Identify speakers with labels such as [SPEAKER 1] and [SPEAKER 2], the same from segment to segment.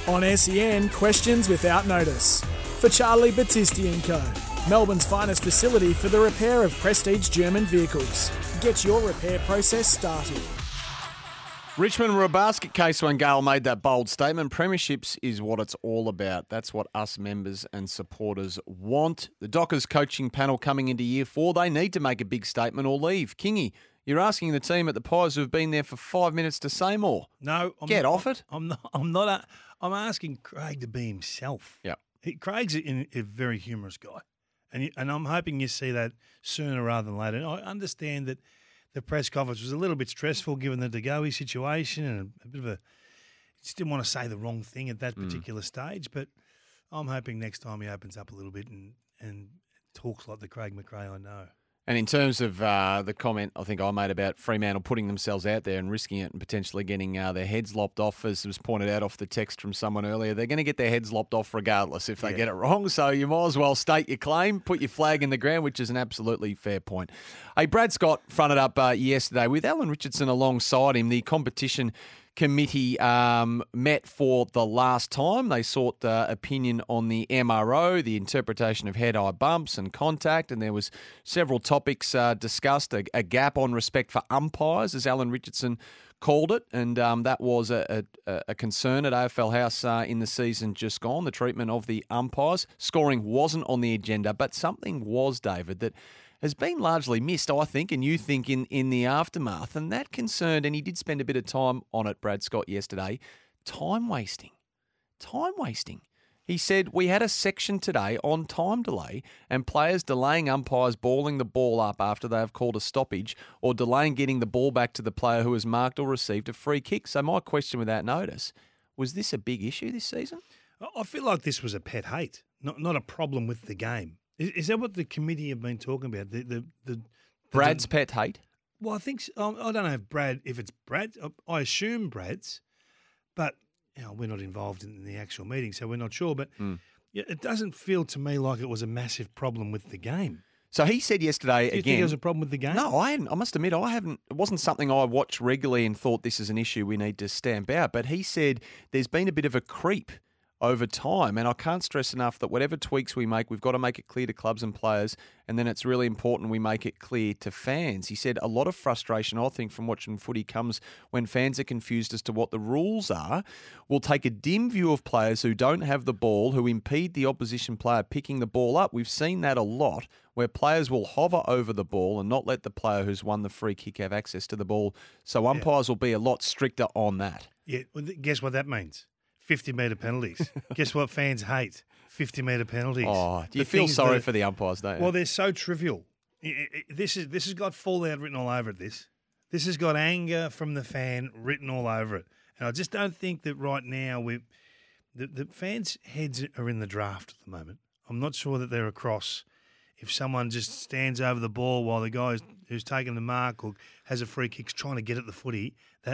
[SPEAKER 1] On SEN, questions without notice. For Charlie Battisti & Co. Melbourne's finest facility for the repair of prestige German vehicles. Get your repair process started.
[SPEAKER 2] Richmond were a basket case when Gale made that bold statement. Premierships is what it's all about. That's what us members and supporters want. The Dockers coaching panel coming into year 4, they need to make a big statement or leave. Kingy, you're asking the team at the Pies who have been there for 5 minutes to say more.
[SPEAKER 3] No.
[SPEAKER 2] Get off it.
[SPEAKER 3] I'm asking Craig to be himself.
[SPEAKER 2] Yeah.
[SPEAKER 3] Craig's a very humorous guy. And I'm hoping you see that sooner rather than later. And I understand that the press conference was a little bit stressful given the DeGoey situation and a bit of just didn't want to say the wrong thing at that particular stage. But I'm hoping next time he opens up a little bit and talks like the Craig McRae I know.
[SPEAKER 2] And in terms of the comment I think I made about Fremantle putting themselves out there and risking it and potentially getting their heads lopped off, as was pointed out off the text from someone earlier, they're going to get their heads lopped off regardless if they get it wrong. So you might as well state your claim, put your flag in the ground, which is an absolutely fair point. Hey, Brad Scott fronted up yesterday with Alan Richardson alongside him. The competition committee met for the last time. They sought opinion on the MRO, the interpretation of head-eye bumps and contact, and there was several topics discussed. A gap on respect for umpires, as Alan Richardson called it, and that was a concern at AFL House in the season just gone, the treatment of the umpires. Scoring wasn't on the agenda, but something was, David, that has been largely missed, I think, and you think in the aftermath. And that concerned, and he did spend a bit of time on it, Brad Scott, yesterday, time wasting. Time wasting. He said, we had a section today on time delay and players delaying umpires balling the ball up after they have called a stoppage or delaying getting the ball back to the player who has marked or received a free kick. So my question without notice, was this a big issue this season?
[SPEAKER 3] I feel like this was a pet hate, not a problem with the game. Is that what the committee have been talking about?
[SPEAKER 2] Brad's pet hate?
[SPEAKER 3] Well, I think I don't know if it's Brad. I assume Brad's, but we're not involved in the actual meeting, so we're not sure. But it doesn't feel to me like it was a massive problem with the game.
[SPEAKER 2] So he said yesterday
[SPEAKER 3] Do you think there was a problem with the game?
[SPEAKER 2] No, I must admit, I haven't. It wasn't something I watched regularly and thought this is an issue we need to stamp out. But he said there's been a bit of a creep over time, and I can't stress enough that whatever tweaks we make, we've got to make it clear to clubs and players, and then it's really important we make it clear to fans. He said a lot of frustration, I think, from watching footy comes when fans are confused as to what the rules are. We'll take a dim view of players who don't have the ball, who impede the opposition player picking the ball up. We've seen that a lot, where players will hover over the ball and not let the player who's won the free kick have access to the ball. So umpires will be a lot stricter on that.
[SPEAKER 3] Yeah, well, guess what that means? 50-metre penalties. Guess what fans hate? 50-metre penalties.
[SPEAKER 2] Oh, do you feel sorry for the umpires, don't you?
[SPEAKER 3] Well, they're so trivial. This has got fallout written all over it, this. This has got anger from the fan written all over it. And I just don't think that right now the fans' heads are in the draft at the moment. I'm not sure that they're across. If someone just stands over the ball while the guy who's taking the mark or has a free kick trying to get at the footy, that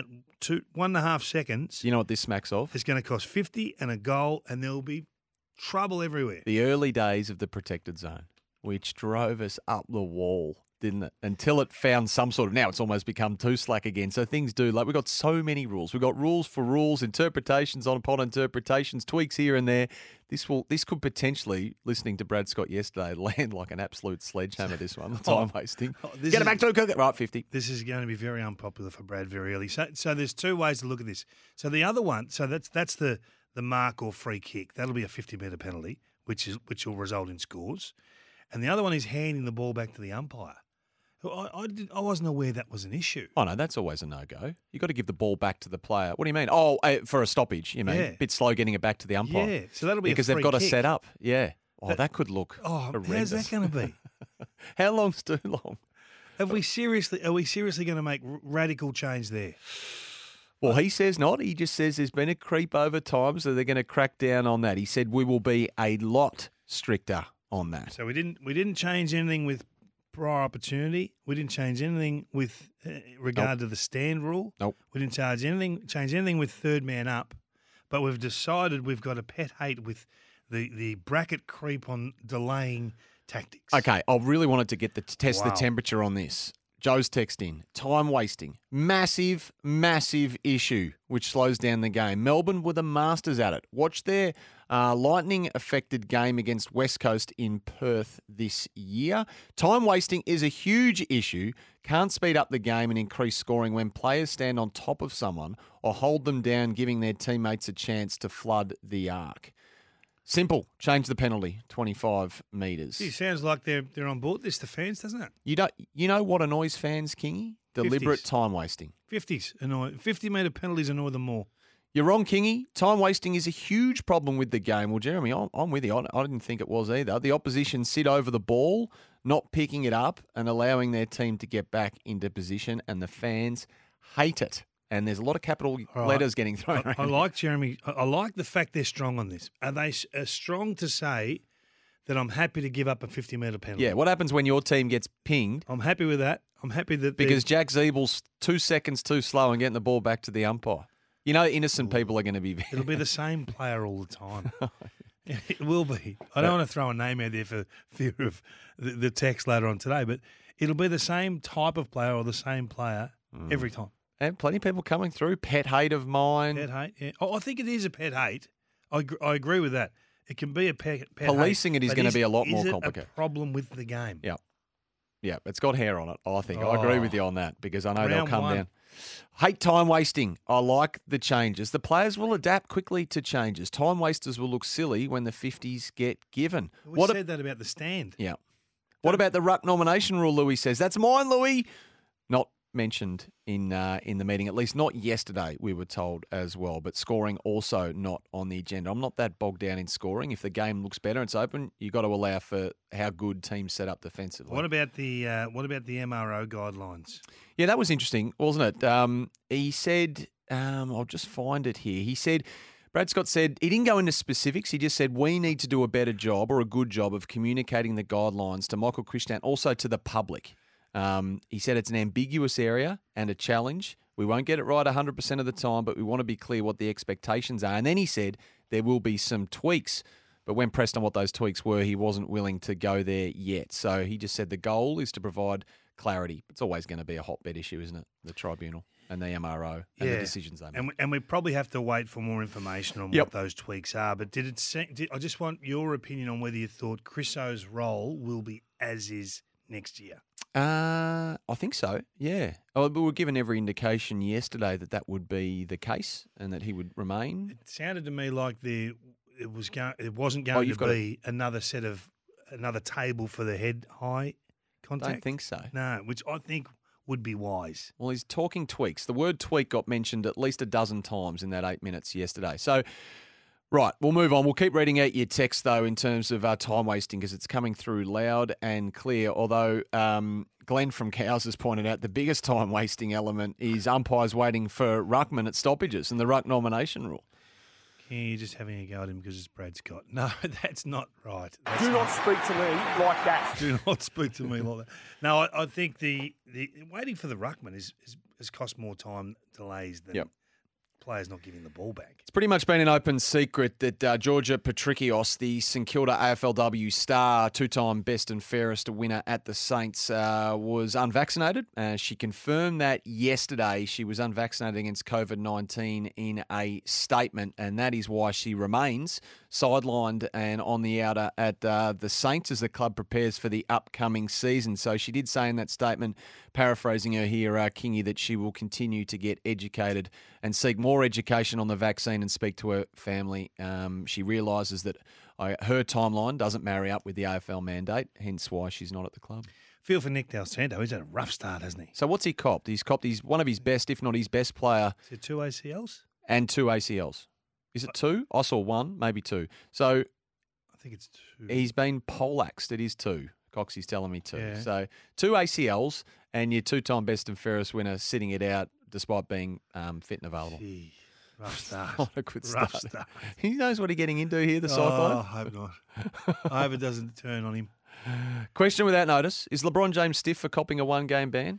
[SPEAKER 3] 1.5 seconds.
[SPEAKER 2] You know what this smacks of?
[SPEAKER 3] It's going to cost 50 and a goal, and there'll be trouble everywhere.
[SPEAKER 2] The early days of the protected zone, which drove us up the wall, didn't it? Until it found some sort of, now it's almost become too slack again. So things do, like we've got so many rules. We've got rules for rules, interpretations upon interpretations, tweaks here and there. This could potentially, listening to Brad Scott yesterday, land like an absolute sledgehammer, this one. The time wasting. Get it back to it. Right, 50.
[SPEAKER 3] This is going to be very unpopular for Brad very early. So there's two ways to look at this. So the other one, so that's the mark or free kick. That'll be a 50-metre penalty, which will result in scores. And the other one is handing the ball back to the umpire. I wasn't aware that was an issue.
[SPEAKER 2] Oh, no, that's always a no-go. You've got to give the ball back to the player. What do you mean? Oh, for a stoppage, you mean?
[SPEAKER 3] Yeah.
[SPEAKER 2] A bit slow getting it back to the umpire.
[SPEAKER 3] Yeah, so that'll be
[SPEAKER 2] because
[SPEAKER 3] a free
[SPEAKER 2] they've got
[SPEAKER 3] kick.
[SPEAKER 2] to set up. Yeah. Oh, that could look horrendous.
[SPEAKER 3] How's that going to be?
[SPEAKER 2] How long's too long?
[SPEAKER 3] Are we seriously going to make radical change there?
[SPEAKER 2] Well, he says not. He just says there's been a creep over time, so they're going to crack down on that. He said we will be a lot stricter on that.
[SPEAKER 3] So we didn't change anything with prior opportunity. We didn't change anything with regard to the stand rule.
[SPEAKER 2] Nope.
[SPEAKER 3] We didn't change anything with third man up. But we've decided we've got a pet hate with the bracket creep on delaying tactics.
[SPEAKER 2] Okay, I really wanted to get test the temperature on this. Joe's text in. Time wasting. Massive, massive issue, which slows down the game. Melbourne were the masters at it. Watch their lightning-affected game against West Coast in Perth this year. Time wasting is a huge issue. Can't speed up the game and increase scoring when players stand on top of someone or hold them down, giving their teammates a chance to flood the arc. Simple. Change the penalty. 25 metres.
[SPEAKER 3] It sounds like they're on board this, the fans, doesn't it?
[SPEAKER 2] You know what annoys fans, Kingy? Deliberate
[SPEAKER 3] 50s.
[SPEAKER 2] Time wasting.
[SPEAKER 3] 50s annoy. 50-metre penalties annoy them more.
[SPEAKER 2] You're wrong, Kingy. Time wasting is a huge problem with the game. Well, Jeremy, I'm with you. I didn't think it was either. The opposition sit over the ball, not picking it up and allowing their team to get back into position, and the fans hate it. And there's a lot of capital letters getting thrown around.
[SPEAKER 3] I like Jeremy. I like the fact they're strong on this. Are they strong to say that I'm happy to give up a 50-metre penalty?
[SPEAKER 2] Yeah, what happens when your team gets pinged?
[SPEAKER 3] I'm happy with that. I'm happy that
[SPEAKER 2] Because Jack Zeebel's 2 seconds too slow in getting the ball back to the umpire. You know, innocent people are going to be...
[SPEAKER 3] It'll be the same player all the time. It will be. I don't want to throw a name out there for fear of the text later on today, but it'll be the same type of player or the same player every time.
[SPEAKER 2] And plenty of people coming through. Pet hate of mine.
[SPEAKER 3] Pet hate, yeah. Oh, I think it is a pet hate. I agree with that. It can be a pet
[SPEAKER 2] Policing
[SPEAKER 3] hate,
[SPEAKER 2] it is going to be a lot more complicated.
[SPEAKER 3] Is it a problem with the game?
[SPEAKER 2] Yeah. Yeah, it's got hair on it, I think. I agree with you on that because I know they'll come down. Hate time wasting. I like the changes. The players will adapt quickly to changes. Time wasters will look silly when the 50s get given.
[SPEAKER 3] We said that about the stand.
[SPEAKER 2] Yeah. What about the ruck nomination rule, Louis says? That's mine, Louis. Not mentioned in the meeting, at least not yesterday, we were told as well. But scoring also not on the agenda. I'm not that bogged down in scoring. If the game looks better and it's open, you've got to allow for how good teams set up defensively.
[SPEAKER 3] What about the MRO guidelines?
[SPEAKER 2] Yeah, that was interesting, wasn't it? He said, I'll just find it here. He said, Brad Scott said, he didn't go into specifics. He just said, we need to do a better job or a good job of communicating the guidelines to Michael Christian, also to the public. He said it's an ambiguous area and a challenge. We won't get it right 100% of the time, but we want to be clear what the expectations are. And then he said there will be some tweaks. But when pressed on what those tweaks were, he wasn't willing to go there yet. So he just said the goal is to provide clarity. It's always going to be a hotbed issue, isn't it? The tribunal and the MRO and the decisions they make.
[SPEAKER 3] And we probably have to wait for more information on what those tweaks are. But I just want your opinion on whether you thought Chriso's role will be as is next year.
[SPEAKER 2] I think so, yeah. We were given every indication yesterday that would be the case and that he would remain.
[SPEAKER 3] It sounded to me like it wasn't going to be another table for the head high contact.
[SPEAKER 2] I don't think so.
[SPEAKER 3] No, which I think would be wise.
[SPEAKER 2] Well, he's talking tweaks. The word tweak got mentioned at least a dozen times in that 8 minutes yesterday. So, right, we'll move on. We'll keep reading out your text, though, in terms of time wasting because it's coming through loud and clear. Although Glenn from Cows has pointed out the biggest time wasting element is umpires waiting for ruckman at stoppages and the ruck nomination rule.
[SPEAKER 3] Yeah, you're just having a go at him because it's Brad Scott. No, that's not right.
[SPEAKER 4] Do not speak to me like that.
[SPEAKER 3] Do not speak to me like that. No, I think the waiting for the ruckman has cost more time delays than players not giving the ball back.
[SPEAKER 2] It's pretty much been an open secret that Georgia Patrikios, the St Kilda AFLW star, two-time best and fairest winner at the Saints, was unvaccinated. She confirmed that yesterday she was unvaccinated against COVID-19 in a statement, and that is why she remains sidelined and on the outer at the Saints as the club prepares for the upcoming season. So she did say in that statement, paraphrasing her here, Kingy, that she will continue to get educated and seek more education on the vaccine and speak to her family. She realises that her timeline doesn't marry up with the AFL mandate, hence why she's not at the club.
[SPEAKER 3] Feel for Nick Del Santo. He's had a rough start, hasn't he?
[SPEAKER 2] So what's he copped? He's one of his best, if not his best player.
[SPEAKER 3] Is it 2 ACLs?
[SPEAKER 2] And 2 ACLs. Is it 2? I saw 1, maybe 2. So
[SPEAKER 3] I think it's 2.
[SPEAKER 2] He's been poleaxed. It is 2. Coxie's telling me 2.
[SPEAKER 3] Yeah.
[SPEAKER 2] So 2 ACLs and your two-time best and fairest winner sitting it out despite being fit and available.
[SPEAKER 3] Gee, rough start.
[SPEAKER 2] Not a good start.
[SPEAKER 3] Rough start.
[SPEAKER 2] He knows what he's getting into here, the Cyclone.
[SPEAKER 3] I hope not. I hope it doesn't turn on him.
[SPEAKER 2] Question without notice. Is LeBron James stiff for copping a one-game ban?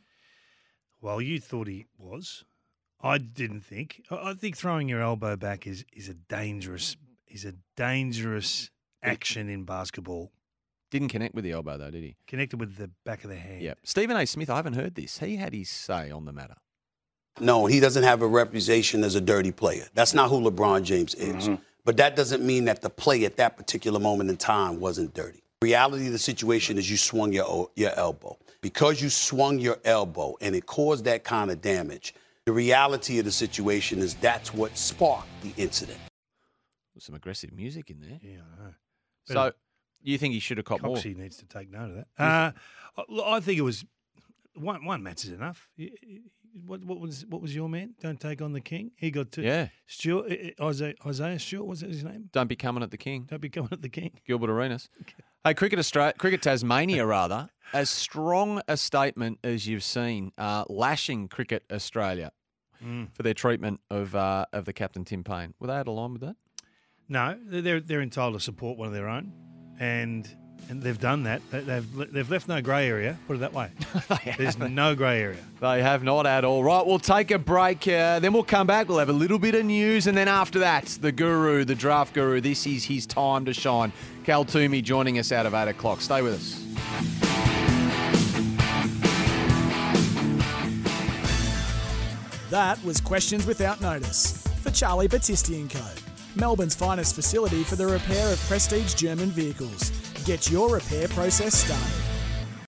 [SPEAKER 3] Well, you thought he was. I didn't think. I think throwing your elbow back is a dangerous action in basketball.
[SPEAKER 2] Didn't connect with the elbow, though, did he?
[SPEAKER 3] Connected with the back of the hand.
[SPEAKER 2] Yeah. Stephen A. Smith, I haven't heard this. He had his say on the matter.
[SPEAKER 5] No, he doesn't have a reputation as a dirty player. That's not who LeBron James is. But that doesn't mean that the play at that particular moment in time wasn't dirty. The reality of the situation is you swung your elbow. Because you swung your elbow and it caused that kind of damage, the reality of the situation is that's what sparked the incident.
[SPEAKER 2] There's some aggressive music in there.
[SPEAKER 3] Yeah, I know.
[SPEAKER 2] So you think he should have caught more?
[SPEAKER 3] Coxie needs to take note of that. I think it was one match is enough. What was your man? Don't take on the king. He got two.
[SPEAKER 2] Yeah.
[SPEAKER 3] Stuart, Isaiah Stewart, was that his name?
[SPEAKER 2] Don't be coming at the king.
[SPEAKER 3] Don't be coming at the king.
[SPEAKER 2] Gilbert Arenas. Hey, Cricket Tasmania, rather, as strong a statement as you've seen, lashing Cricket Australia for their treatment of the captain Tim Payne. Were they out of line with that?
[SPEAKER 3] No, they're entitled to support one of their own, and they've done that. They've left no grey area. Put it that way. There's no grey area.
[SPEAKER 2] They have not at all. Right, we'll take a break. Then we'll come back. We'll have a little bit of news, and then after that, the guru, the draft guru. This is his time to shine. Cal Toomey joining us out of 8 o'clock. Stay with us.
[SPEAKER 1] That was Questions Without Notice for Charlie Battisti & Co. Melbourne's finest facility for the repair of prestige German vehicles. Get your repair process started.